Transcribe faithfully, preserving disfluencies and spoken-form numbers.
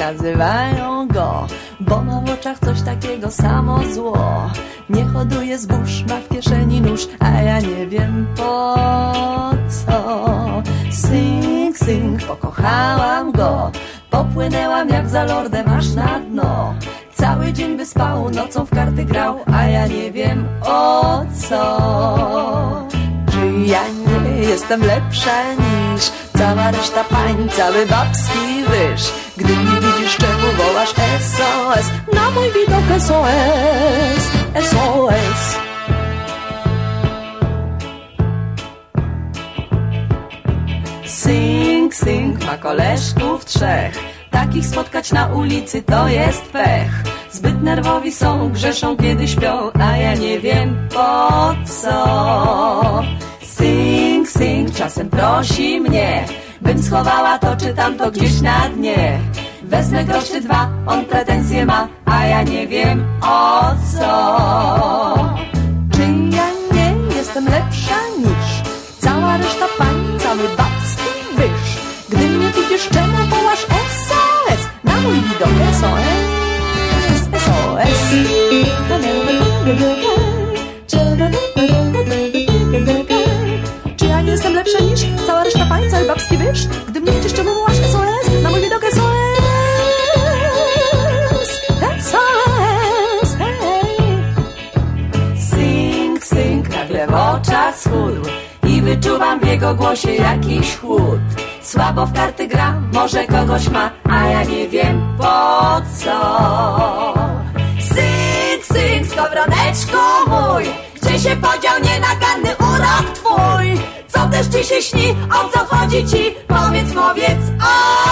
nazywają go, bo ma w oczach coś takiego samo zło. Nie hoduje zbóż, ma w kieszeni nóż, a ja nie wiem po co. Sing, sing, pokochałam go, popłynęłam jak za lordem aż na dno. Cały dzień by spał, nocą w karty grał, a ja nie wiem o co. Czy ja nie jestem lepsza niż cała reszta pań, cały babski wyż? Gdy mnie widzisz, czemu wołasz S O S? Na mój widok S O S, S O S. Sing, sing, ma koleżków trzech, takich spotkać na ulicy to jest pech. Zbyt nerwowi są, grzeszą kiedy śpią, a ja nie wiem po co. Sing, sing, czasem prosi mnie, bym schowała to czy tamto gdzieś na dnie. Wezmę grosz czy dwa, on pretensje ma, a ja nie wiem o co. Czy ja nie jestem lepsza niż cała reszta pań, cały babski wyż? Gdy mnie widzisz, czemu wołasz S O S? Na mój widok S O S, S O S. Czy ja nie jestem lepsza niż cała reszta pań, cały babski wyż? Gdy mnie widzisz, czemu wołasz S O S? Na mój widok S O S, S O S, hey. Sing, sing, nagle w oczach schudł i wyczuwam w jego głosie jakiś chłód. Słabo w karty gra, może kogoś ma, a ja nie wiem po co. Sing, sing, skowroneczku mój, gdzie się podział nienaganny urok twój? Co też ci się śni, o co chodzi ci? Powiedz, powiedz, o